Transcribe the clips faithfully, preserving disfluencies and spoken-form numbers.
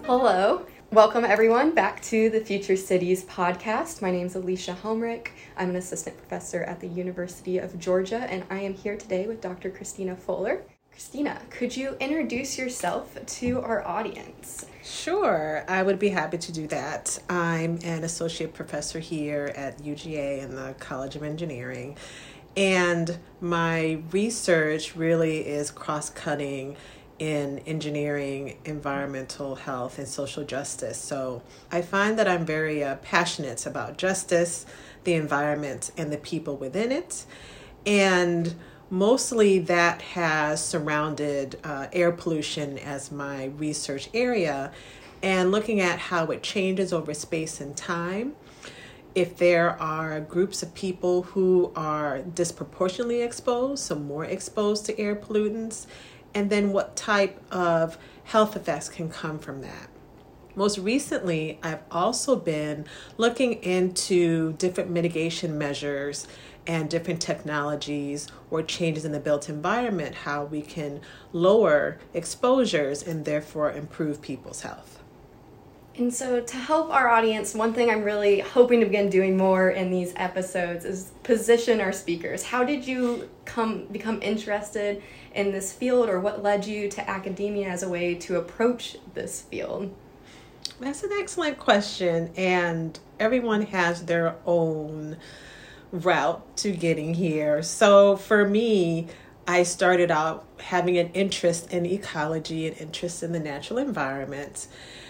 Hello. Welcome, everyone, back to the Future Cities podcast. My name is Alicia Helmrich. I'm an assistant professor at the University of Georgia, and I am here today with Doctor Christina Fuller. Christina, could you introduce yourself to our audience? Sure, I would be happy to do that. I'm an associate professor here at U G A in the College of Engineering, and my research really is cross-cutting in engineering, environmental health, and social justice. So I find that I'm very uh, passionate about justice, the environment, and the people within it. And mostly that has surrounded uh, air pollution as my research area and looking at how it changes over space and time. If there are groups of people who are disproportionately exposed, so more exposed to air pollutants, and then what type of health effects can come from that. Most recently, I've also been looking into different mitigation measures and different technologies or changes in the built environment, how we can lower exposures and therefore improve people's health. And so to help our audience, one thing I'm really hoping to begin doing more in these episodes is position our speakers. How did you come become interested in this field, or what led you to academia as a way to approach this field? That's an excellent question, and everyone has their own route to getting here. So for me, I started out having an interest in ecology, an interest in the natural environment,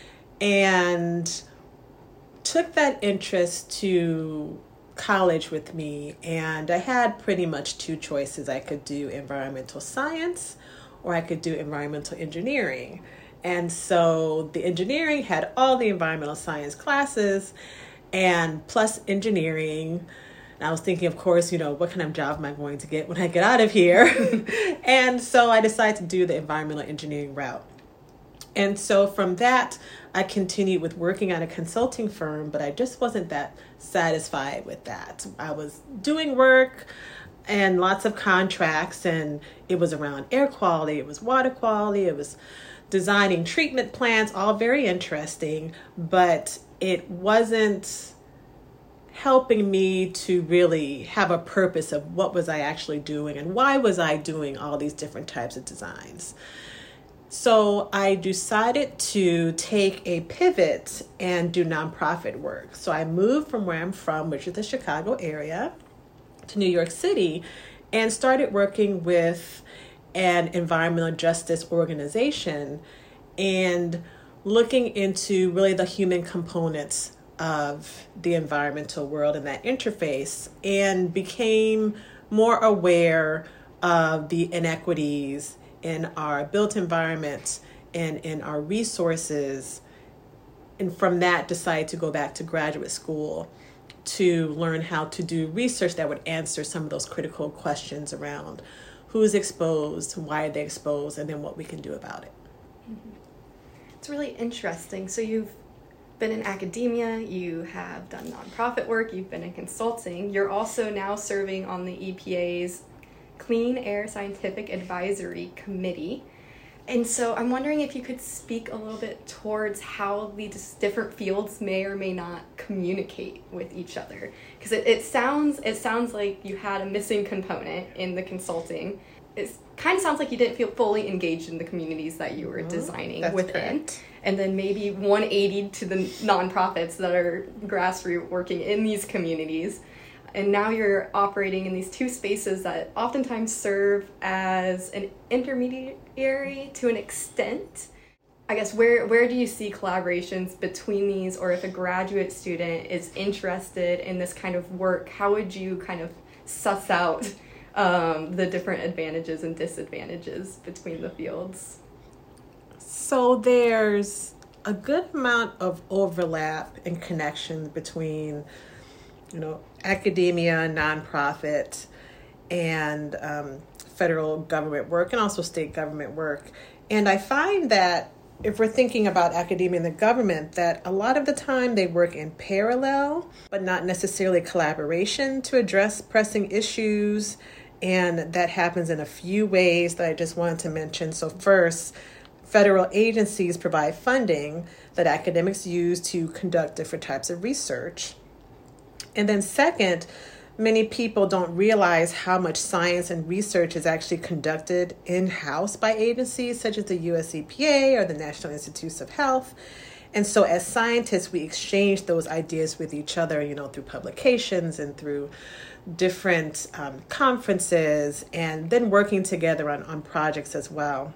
and took that interest to college with me. And I had pretty much two choices. I could do environmental science or I could do environmental engineering. And so the engineering had all the environmental science classes and plus engineering. And I was thinking, of course, you know, what kind of job am I going to get when I get out of here? And so I decided to do the environmental engineering route. And so from that, I continued with working at a consulting firm, but I just wasn't that satisfied with that. I was doing work and lots of contracts, and it was around air quality, it was water quality, it was designing treatment plants, all very interesting, but it wasn't helping me to really have a purpose of what was I actually doing and why was I doing all these different types of designs. So I decided to take a pivot and do nonprofit work. So I moved from where I'm from, which is the Chicago area, to New York City, and started working with an environmental justice organization and looking into really the human components of the environmental world and that interface, and became more aware of the inequities in our built environment and in our resources. And from that, decided to go back to graduate school to learn how to do research that would answer some of those critical questions around who's exposed, why are they exposed, and then what we can do about it. Mm-hmm. It's really interesting. So you've been in academia, you have done nonprofit work, you've been in consulting. You're also now serving on the E P A's Clean Air Scientific Advisory Committee. And so I'm wondering if you could speak a little bit towards how these different fields may or may not communicate with each other. Because it, it sounds it sounds like you had a missing component in the consulting. It kind of sounds like you didn't feel fully engaged in the communities that you were mm-hmm. designing That's within. Correct. And then maybe one eighty to the nonprofits that are grassroots working in these communities. And now you're operating in these two spaces that oftentimes serve as an intermediary to an extent. I guess where where do you see collaborations between these, or if a graduate student is interested in this kind of work, how would you kind of suss out um, the different advantages and disadvantages between the fields? So there's a good amount of overlap and connection between, you know, academia, nonprofit, and um, federal government work, and also state government work. And I find that if we're thinking about academia and the government, that a lot of the time they work in parallel, but not necessarily collaboration to address pressing issues. And that happens in a few ways that I just wanted to mention. So first, federal agencies provide funding that academics use to conduct different types of research. And then second, many people don't realize how much science and research is actually conducted in-house by agencies such as the U S E P A or the National Institutes of Health. And so as scientists, we exchange those ideas with each other, you know, through publications and through different um, conferences, and then working together on, on projects as well.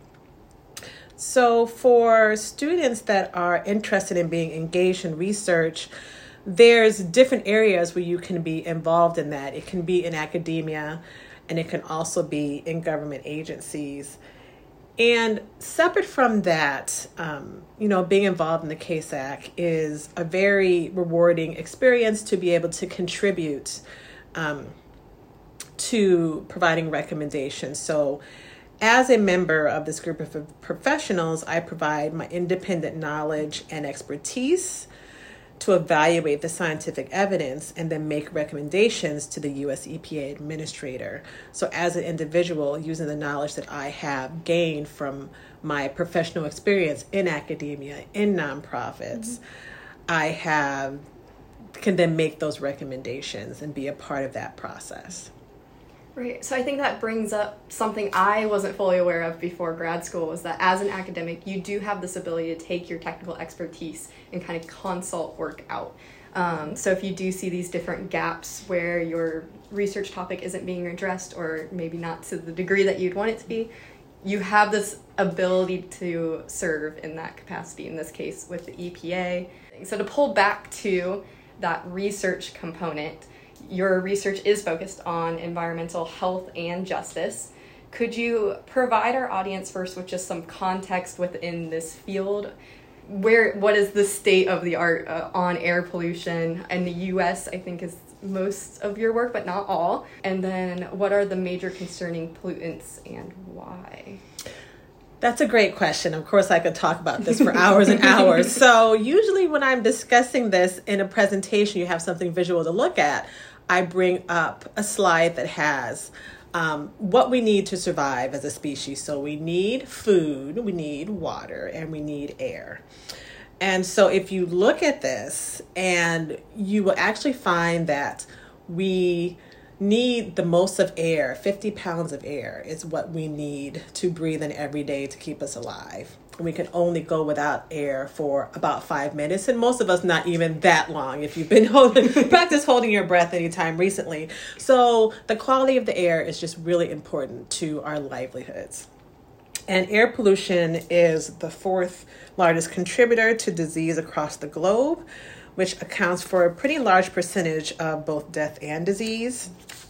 So for students that are interested in being engaged in research, there's different areas where you can be involved in that. It can be in academia, and it can also be in government agencies. And separate from that, um, you know, being involved in the C A S A C is a very rewarding experience to be able to contribute um, to providing recommendations. So as a member of this group of professionals, I provide my independent knowledge and expertise to evaluate the scientific evidence and then make recommendations to the U S E P A administrator. So as an individual, using the knowledge that I have gained from my professional experience in academia, in nonprofits, mm-hmm. I have can then make those recommendations and be a part of that process. Right. So I think that brings up something I wasn't fully aware of before grad school, was that as an academic, you do have this ability to take your technical expertise and kind of consult work out. Um, so if you do see these different gaps where your research topic isn't being addressed, or maybe not to the degree that you'd want it to be, you have this ability to serve in that capacity, in this case with the E P A. So to pull back to that research component, your research is focused on environmental health and justice. Could you provide our audience first with just some context within this field? Where, what is the state of the art uh, on air pollution in the U S? I think is most of your work, but not all. And then what are the major concerning pollutants and why? That's a great question. Of course, I could talk about this for hours and hours. So usually when I'm discussing this in a presentation, you have something visual to look at. I bring up a slide that has um, what we need to survive as a species. So we need food, we need water, and we need air. And so if you look at this, and you will actually find that we need the most of air. fifty pounds of air is what we need to breathe in every day to keep us alive. We can only go without air for about five minutes, and most of us not even that long if you've been holding, practice holding your breath anytime recently. So the quality of the air is just really important to our livelihoods. And air pollution is the fourth largest contributor to disease across the globe, which accounts for a pretty large percentage of both death and disease.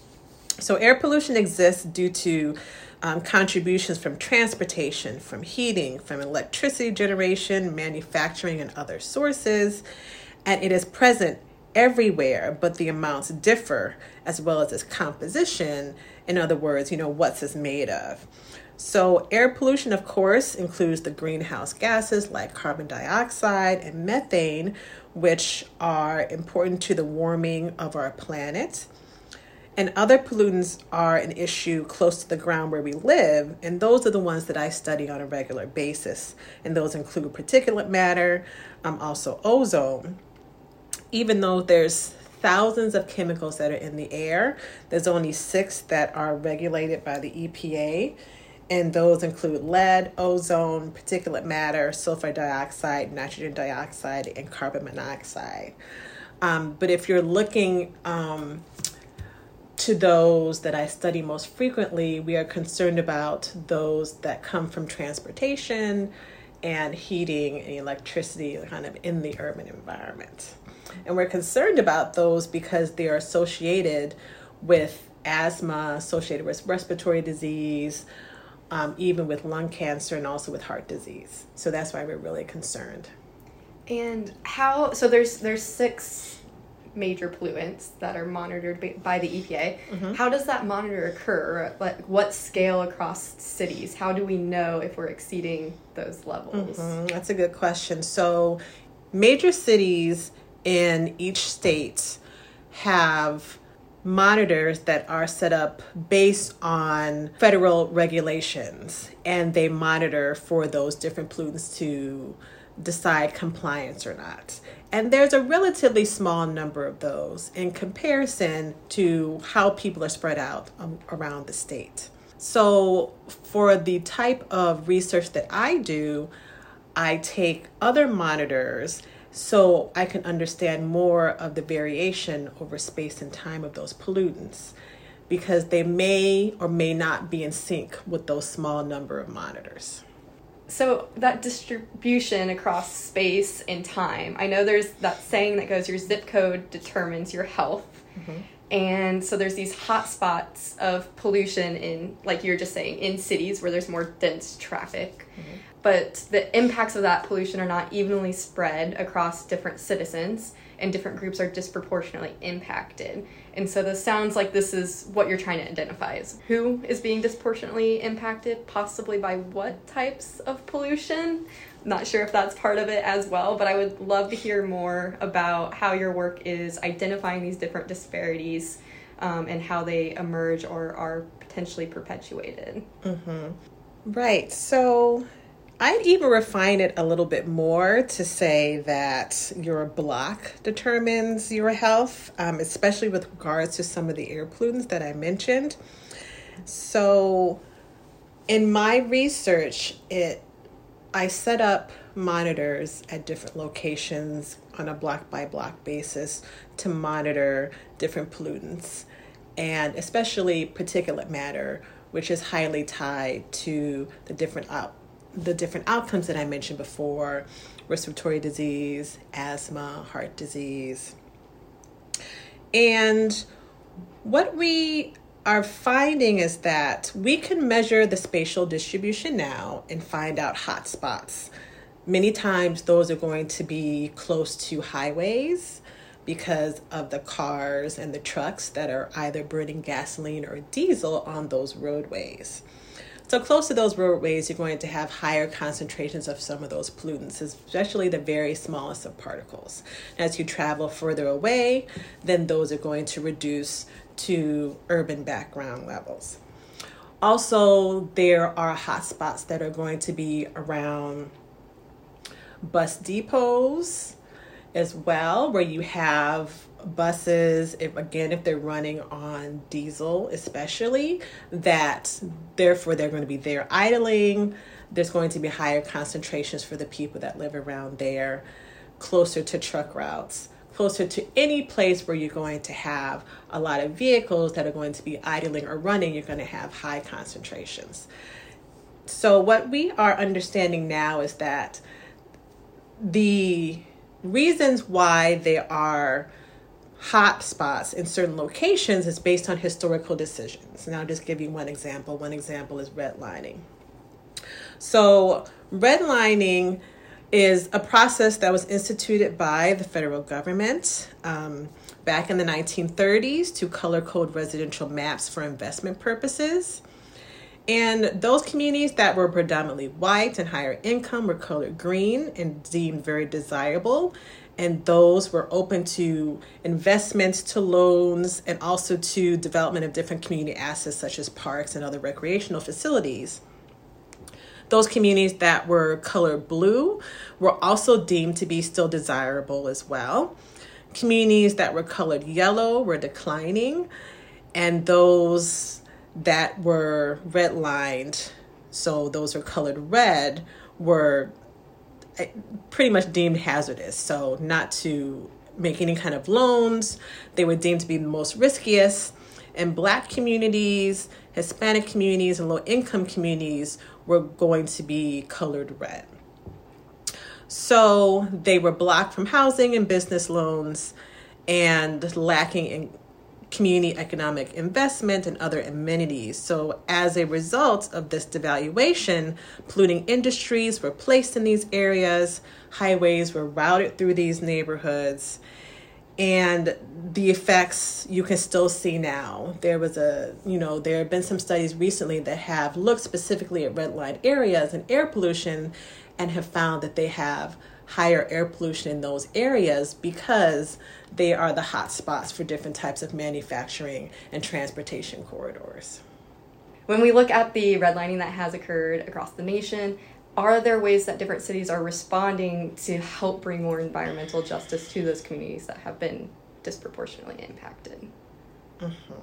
So air pollution exists due to um, contributions from transportation, from heating, from electricity generation, manufacturing, and other sources. And it is present everywhere, but the amounts differ, as well as its composition. In other words, you know, what's it made of. So air pollution, of course, includes the greenhouse gases like carbon dioxide and methane, which are important to the warming of our planet. And other pollutants are an issue close to the ground where we live, and those are the ones that I study on a regular basis. And those include particulate matter, um, also ozone. Even though there's thousands of chemicals that are in the air, there's only six that are regulated by the E P A. And those include lead, ozone, particulate matter, sulfur dioxide, nitrogen dioxide, and carbon monoxide. Um, but if you're looking um, to those that I study most frequently, we are concerned about those that come from transportation and heating and electricity kind of in the urban environment. And we're concerned about those because they are associated with asthma, associated with respiratory disease, Um, even with lung cancer, and also with heart disease. So that's why we're really concerned. And how, so there's there's six major pollutants that are monitored by the E P A. Mm-hmm. How does that monitor occur? Like, what scale across cities? How do we know if we're exceeding those levels? Mm-hmm. That's a good question. So major cities in each state have monitors that are set up based on federal regulations, and they monitor for those different pollutants to decide compliance or not. And there's a relatively small number of those in comparison to how people are spread out um, around the state. So for the type of research that I do, I take other monitors so I can understand more of the variation over space and time of those pollutants, because they may or may not be in sync with those small number of monitors. So that distribution across space and time, I know there's that saying that goes, your zip code determines your health. Mm-hmm. And so there's these hot spots of pollution in, like you were just saying, in cities where there's more dense traffic. Mm-hmm. But the impacts of that pollution are not evenly spread across different citizens, and different groups are disproportionately impacted. And so this sounds like this is what you're trying to identify, is who is being disproportionately impacted, possibly by what types of pollution. Not sure if that's part of it as well, but I would love to hear more about how your work is identifying these different disparities um, and how they emerge or are potentially perpetuated. Mm-hmm. Right. So I'd even refine it a little bit more to say that your block determines your health, um, especially with regards to some of the air pollutants that I mentioned. So in my research, it I set up monitors at different locations on a block by block basis to monitor different pollutants, and especially particulate matter, which is highly tied to the different out, the different outcomes that I mentioned before: respiratory disease, asthma, heart disease. And what we are finding is that we can measure the spatial distribution now and find out hot spots. Many times those are going to be close to highways because of the cars and the trucks that are either burning gasoline or diesel on those roadways. So close to those roadways, you're going to have higher concentrations of some of those pollutants, especially the very smallest of particles. As you travel further away, then those are going to reduce to urban background levels. Also, there are hotspots that are going to be around bus depots as well, where you have buses, if, again, if they're running on diesel especially, that therefore they're going to be there idling. There's going to be higher concentrations for the people that live around there, closer to truck routes, closer to any place where you're going to have a lot of vehicles that are going to be idling or running. You're going to have high concentrations. So what we are understanding now is that the reasons why there are hot spots in certain locations is based on historical decisions. And I'll just give you one example. One example is redlining. So redlining is a process that was instituted by the federal government um, back in the nineteen thirties to color code residential maps for investment purposes. And those communities that were predominantly white and higher income were colored green and deemed very desirable. And those were open to investments, to loans, and also to development of different community assets such as parks and other recreational facilities. Those communities that were colored blue were also deemed to be still desirable as well. Communities that were colored yellow were declining, and those that were redlined, so those are colored red, were pretty much deemed hazardous. So not to make any kind of loans. They were deemed to be the most riskiest. And Black communities, Hispanic communities, and low-income communities were going to be colored red. So they were blocked from housing and business loans and lacking in community economic investment and other amenities. So as a result of this devaluation, polluting industries were placed in these areas, highways were routed through these neighborhoods, and the effects you can still see now. There was a, you know, there have been some studies recently that have looked specifically at redlined areas and air pollution and have found that they have higher air pollution in those areas because they are the hot spots for different types of manufacturing and transportation corridors. When we look at the redlining that has occurred across the nation, are there ways that different cities are responding to help bring more environmental justice to those communities that have been disproportionately impacted? Mm-hmm.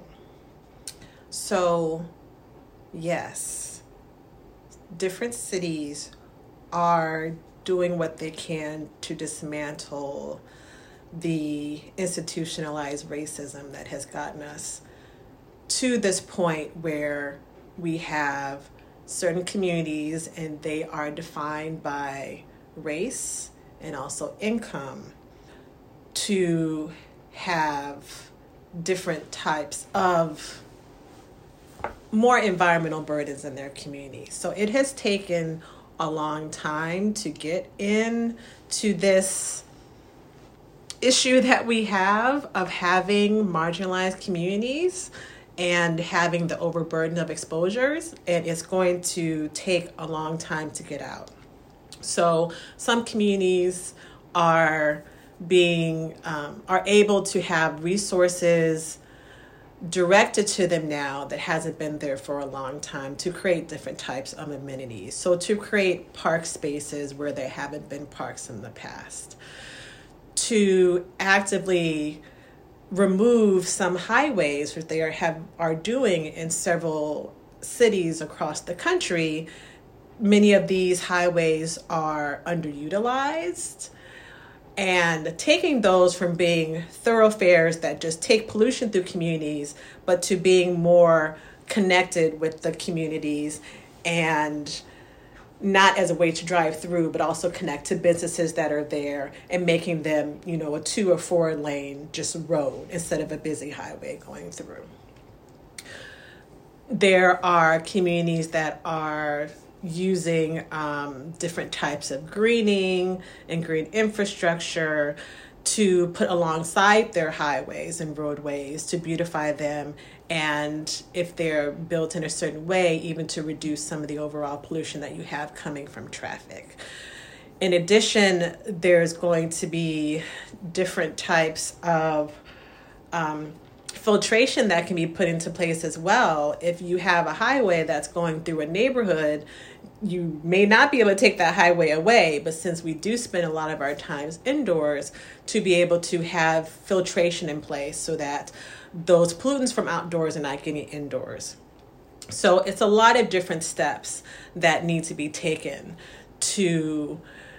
So, yes, different cities are doing what they can to dismantle the institutionalized racism that has gotten us to this point where we have certain communities and they are defined by race and also income to have different types of more environmental burdens in their community. So it has taken a long time to get in to this issue that we have of having marginalized communities and having the overburden of exposures, and it's going to take a long time to get out. So some communities are being um, are able to have resources directed to them now that hasn't been there for a long time to create different types of amenities. So to create park spaces where there haven't been parks in the past, to actively remove some highways that they are have are doing in several cities across the country. Many of these highways are underutilized, and taking those from being thoroughfares that just take pollution through communities, but to being more connected with the communities and not as a way to drive through, but also connect to businesses that are there and making them, you know, a two or four lane just road instead of a busy highway going through. There are communities that are using um, different types of greening and green infrastructure to put alongside their highways and roadways to beautify them, and if they're built in a certain way, even to reduce some of the overall pollution that you have coming from traffic. In addition, there's going to be different types of um, filtration that can be put into place as well. If you have a highway that's going through a neighborhood, you may not be able to take that highway away, but since we do spend a lot of our times indoors, to be able to have filtration in place so that those pollutants from outdoors are not getting indoors. So it's a lot of different steps that need to be taken to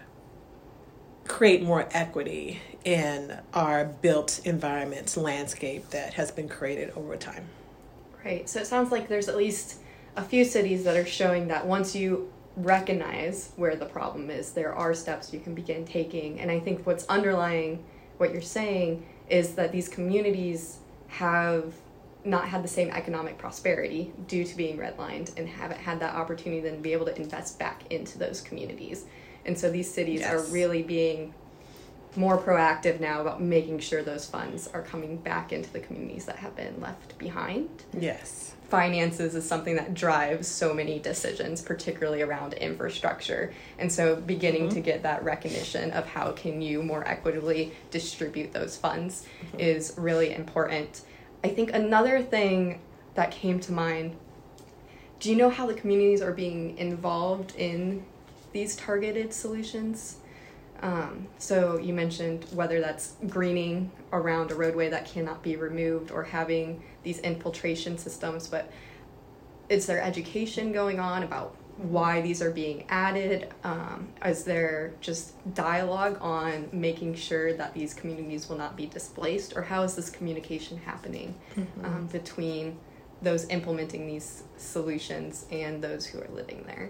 create more equity in our built environments landscape that has been created over time. Right. So it sounds like there's at least a few cities that are showing that once you recognize where the problem is, there are steps you can begin taking. And I think what's underlying what you're saying is that these communities have not had the same economic prosperity due to being redlined and haven't had that opportunity then to be able to invest back into those communities. And so these cities yes. are really being more proactive now about making sure those funds are coming back into the communities that have been left behind. Yes. Finances is something that drives so many decisions, particularly around infrastructure. And so beginning mm-hmm. to get that recognition of how can you more equitably distribute those funds mm-hmm. is really important. I think another thing that came to mind, do you know how the communities are being involved in these targeted solutions? Um, so you mentioned whether that's greening around a roadway that cannot be removed or having these infiltration systems, but is there education going on about why these are being added? Um, is there just dialogue on making sure that these communities will not be displaced, or how is this communication happening mm-hmm. um, between those implementing these solutions and those who are living there?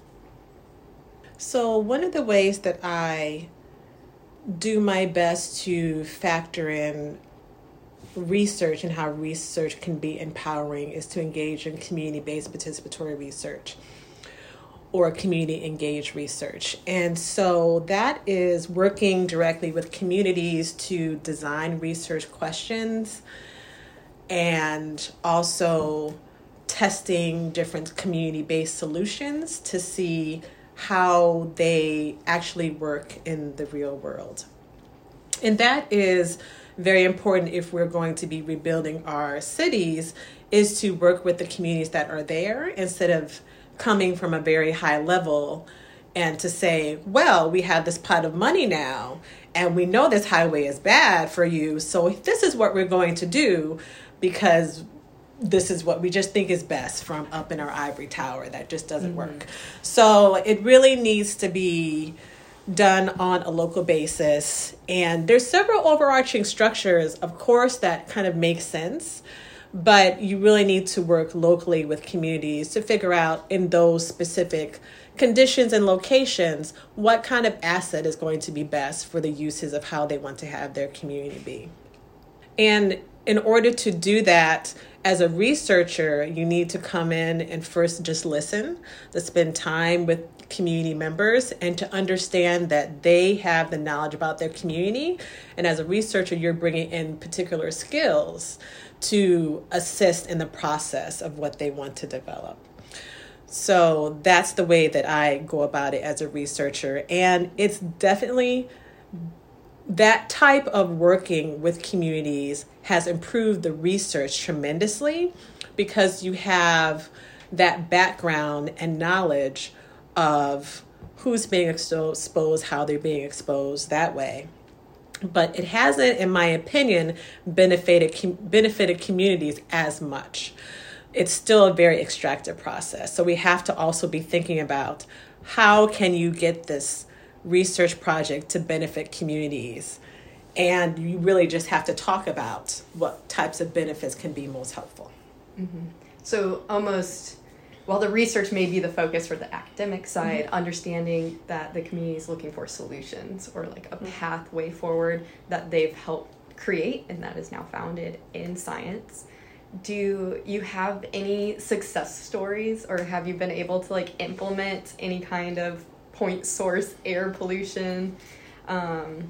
So one of the ways that I do my best to factor in research and how research can be empowering is to engage in community-based participatory research or community-engaged research. And so that is working directly with communities to design research questions and also testing different community-based solutions to see how they actually work in the real world. And that is very important if we're going to be rebuilding our cities, is to work with the communities that are there instead of coming from a very high level and to say, well, we have this pot of money now and we know this highway is bad for you, so this is what we're going to do because this is what we just think is best from up in our ivory tower. That just doesn't mm-hmm. work. So it really needs to be done on a local basis. And there's several overarching structures, of course, that kind of make sense. But you really need to work locally with communities to figure out in those specific conditions and locations what kind of asset is going to be best for the uses of how they want to have their community be. And in order to do that, as a researcher, you need to come in and first just listen, to spend time with community members and to understand that they have the knowledge about their community. And as a researcher, you're bringing in particular skills to assist in the process of what they want to develop. So that's the way that I go about it as a researcher. And it's definitely that type of working with communities has improved the research tremendously because you have that background and knowledge of who's being exposed, how they're being exposed that way. But it hasn't, in my opinion, benefited benefited communities as much. It's still a very extractive process. So we have to also be thinking about how can you get this research project to benefit communities? And you really just have to talk about what types of benefits can be most helpful. Mm-hmm. So almost, while the research may be the focus for the academic side, mm-hmm. understanding that the community is looking for solutions or like a mm-hmm. pathway forward that they've helped create and that is now founded in science. Do you have any success stories, or have you been able to like implement any kind of point source air pollution um,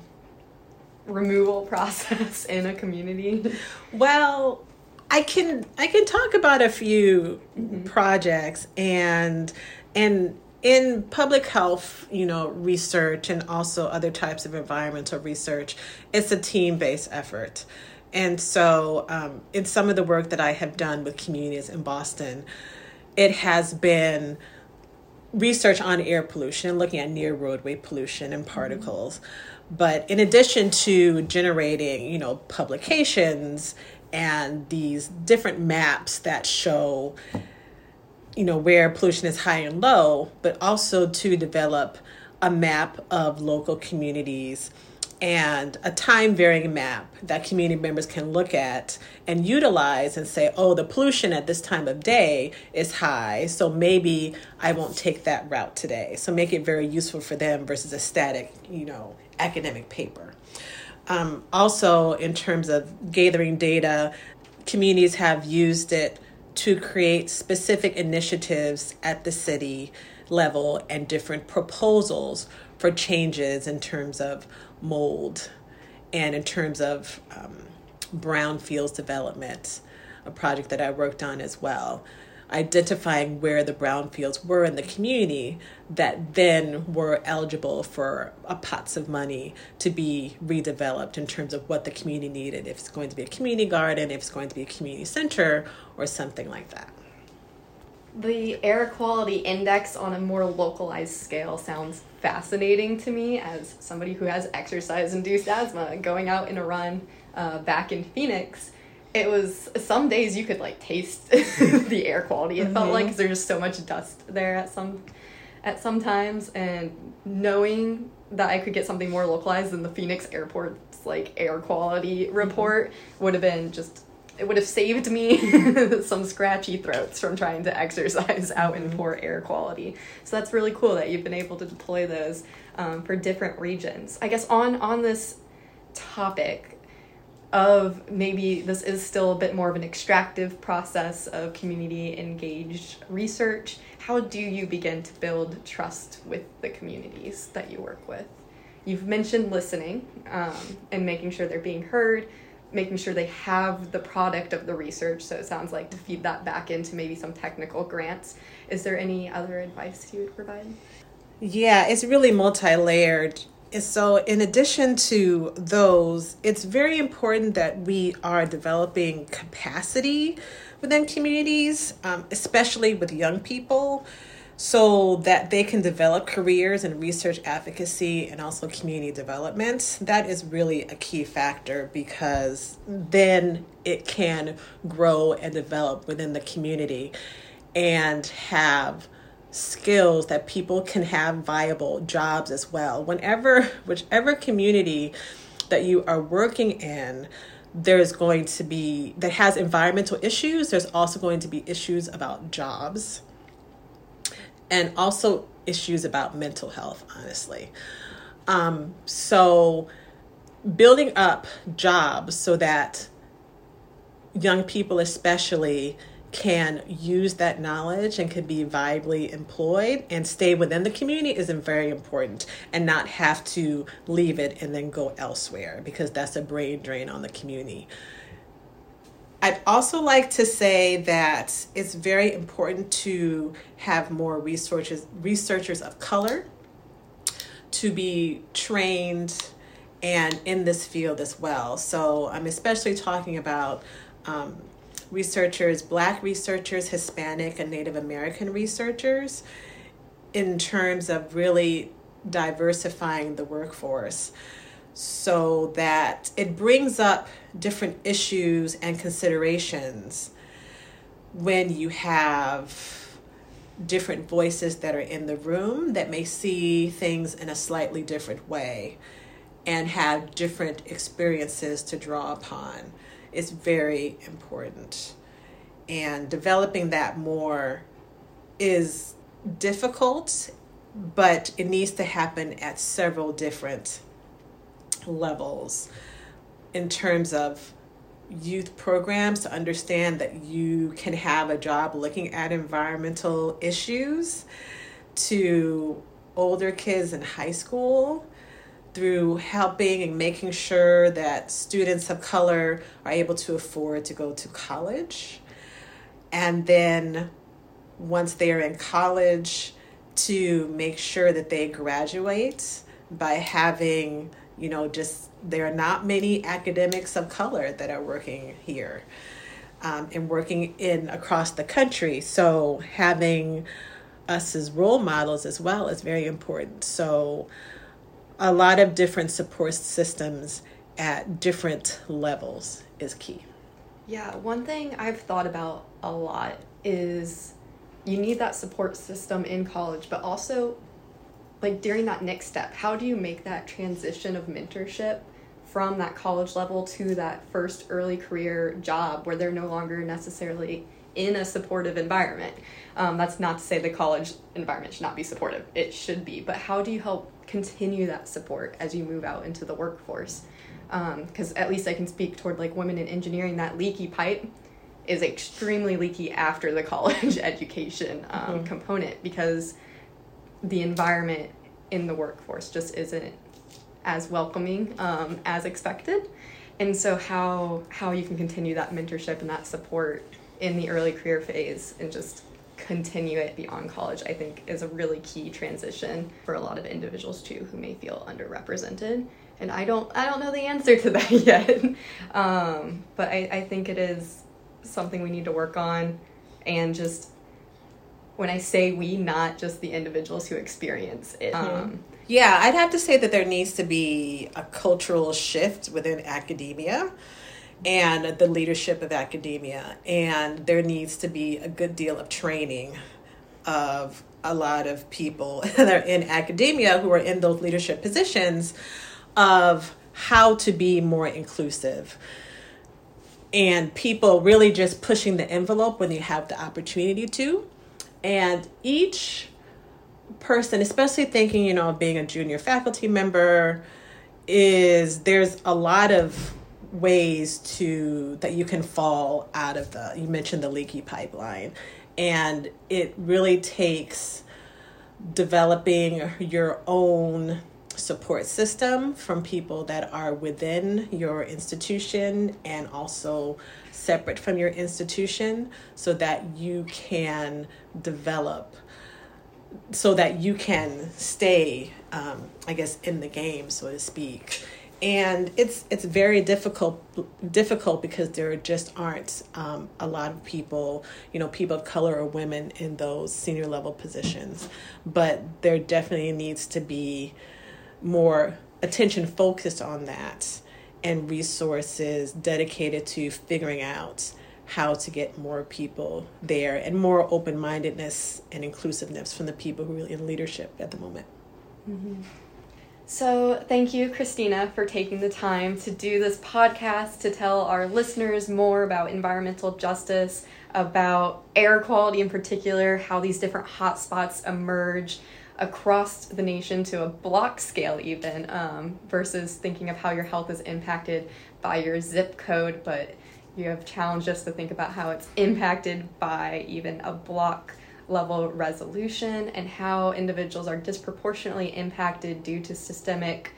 removal process in a community? Well, I can I can talk about a few mm-hmm. projects and and in public health, you know, research and also other types of environmental research, it's a team-based effort. And so um, in some of the work that I have done with communities in Boston, it has been research on air pollution, looking at near roadway pollution and particles. Mm-hmm. But in addition to generating, you know, publications and these different maps that show, you know, where pollution is high and low, but also to develop a map of local communities and a time-varying map that community members can look at and utilize and say, oh, the pollution at this time of day is high, so maybe I won't take that route today. So make it very useful for them versus a static, you know, academic paper. Um, also, in terms of gathering data, communities have used it to create specific initiatives at the city level and different proposals for changes in terms of mold and in terms of um, brownfields development, a project that I worked on as well, identifying where the brownfields were in the community that then were eligible for a pots of money to be redeveloped in terms of what the community needed, if it's going to be a community garden, if it's going to be a community center, or something like that. The air quality index on a more localized scale sounds fascinating to me as somebody who has exercise-induced asthma. Going out in a run uh, back in Phoenix, it was some days you could like taste the air quality. It mm-hmm. felt like 'cause there's just so much dust there at some at some times, and knowing that I could get something more localized than the Phoenix airport's like air quality report mm-hmm. would have been just. It would have saved me some scratchy throats from trying to exercise out mm-hmm. in poor air quality. So that's really cool that you've been able to deploy those um, for different regions. I guess on, on this topic of maybe this is still a bit more of an extractive process of community engaged research, how do you begin to build trust with the communities that you work with? You've mentioned listening um, and making sure they're being heard, making sure they have the product of the research, so it sounds like to feed that back into maybe some technical grants. Is there any other advice you would provide? Yeah, it's really multi-layered. And so in addition to those, it's very important that we are developing capacity within communities, um, especially with young people, so that they can develop careers in research advocacy and also community development. That is really a key factor, because then it can grow and develop within the community and have skills that people can have viable jobs as well. Whenever, whichever community that you are working in, there's going to be, that has environmental issues, there's also going to be issues about jobs and also issues about mental health, honestly. Um, so building up jobs so that young people especially can use that knowledge and can be viably employed and stay within the community is very important, and not have to leave it and then go elsewhere, because that's a brain drain on the community. I'd also like to say that it's very important to have more researchers, researchers of color to be trained and in this field as well. So I'm especially talking about um, researchers, Black researchers, Hispanic and Native American researchers, in terms of really diversifying the workforce, so that it brings up different issues and considerations when you have different voices that are in the room that may see things in a slightly different way and have different experiences to draw upon. Is very important. And developing that more is difficult, but it needs to happen at several different levels, in terms of youth programs, to understand that you can have a job looking at environmental issues, to older kids in high school, through helping and making sure that students of color are able to afford to go to college. And then once they're in college, to make sure that they graduate by having, you know, just, there are not many academics of color that are working here um, and working in across the country. So having us as role models as well is very important. So a lot of different support systems at different levels is key. Yeah, one thing I've thought about a lot is you need that support system in college, but also, like, during that next step, how do you make that transition of mentorship from that college level to that first early career job where they're no longer necessarily in a supportive environment? Um, that's not to say the college environment should not be supportive. It should be. But how do you help continue that support as you move out into the workforce? Because um, at least I can speak toward, like, women in engineering, that leaky pipe is extremely leaky after the college education um, mm-hmm. component, because the environment in the workforce just isn't as welcoming um, as expected. And so how how you can continue that mentorship and that support in the early career phase and just continue it beyond college, I think is a really key transition for a lot of individuals too who may feel underrepresented. And I don't I don't know the answer to that yet. um, but I, I think it is something we need to work on. And just, when I say we, not just the individuals who experience it. Mm-hmm. Um, yeah, I'd have to say that there needs to be a cultural shift within academia and the leadership of academia. And there needs to be a good deal of training of a lot of people that are in academia who are in those leadership positions of how to be more inclusive. And people really just pushing the envelope when you have the opportunity to. And each person, especially thinking, you know, being a junior faculty member, is there's a lot of ways to that you can fall out of the, you mentioned the leaky pipeline. And it really takes developing your own support system from people that are within your institution and also separate from your institution, so that you can develop so that you can stay, um, I guess, in the game, so to speak. And it's it's very difficult difficult because there just aren't um, a lot of people, you know, people of color or women in those senior level positions. But there definitely needs to be more attention focused on that and resources dedicated to figuring out how to get more people there and more open-mindedness and inclusiveness from the people who are really in leadership at the moment. Mm-hmm. So thank you, Christina, for taking the time to do this podcast, to tell our listeners more about environmental justice, about air quality in particular, how these different hotspots emerge across the nation to a block scale even, um, versus thinking of how your health is impacted by your zip code, but you have challenged us to think about how it's impacted by even a block level resolution and how individuals are disproportionately impacted due to systemic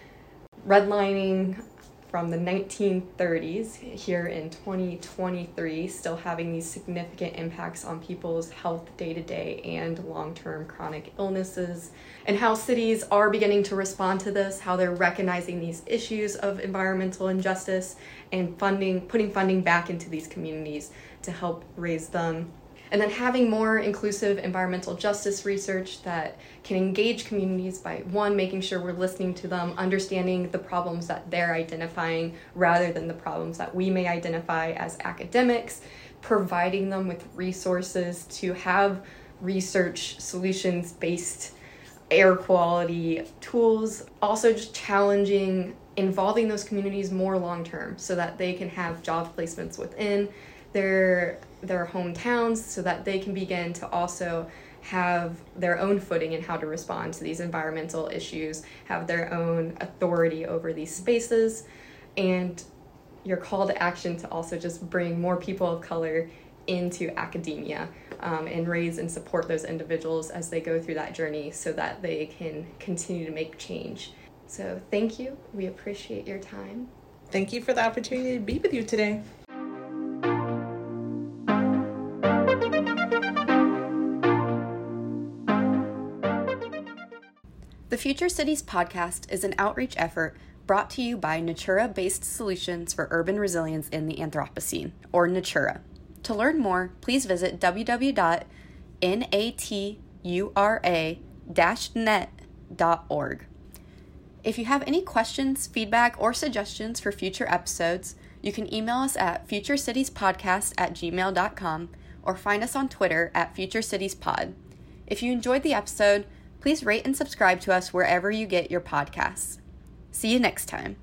redlining from the nineteen thirties here in twenty twenty-three, still having these significant impacts on people's health day to day and long-term chronic illnesses, and how cities are beginning to respond to this, how they're recognizing these issues of environmental injustice and funding, putting funding back into these communities to help raise them. And then having more inclusive environmental justice research that can engage communities by, one, making sure we're listening to them, understanding the problems that they're identifying rather than the problems that we may identify as academics, providing them with resources to have research solutions-based air quality tools, also just challenging involving those communities more long-term so that they can have job placements within their their hometowns so that they can begin to also have their own footing in how to respond to these environmental issues, have their own authority over these spaces, and your call to action to also just bring more people of color into academia um, and raise and support those individuals as they go through that journey so that they can continue to make change. So thank you. We appreciate your time. Thank you for the opportunity to be with you today. The Future Cities podcast is an outreach effort brought to you by Natura-based Solutions for Urban Resilience in the Anthropocene, or Natura. To learn more, please visit w w w dot natura dash net dot org. If you have any questions, feedback, or suggestions for future episodes, you can email us at futurecitiespodcast at gmail dot com or find us on Twitter at futurecitiespod. If you enjoyed the episode, please rate and subscribe to us wherever you get your podcasts. See you next time.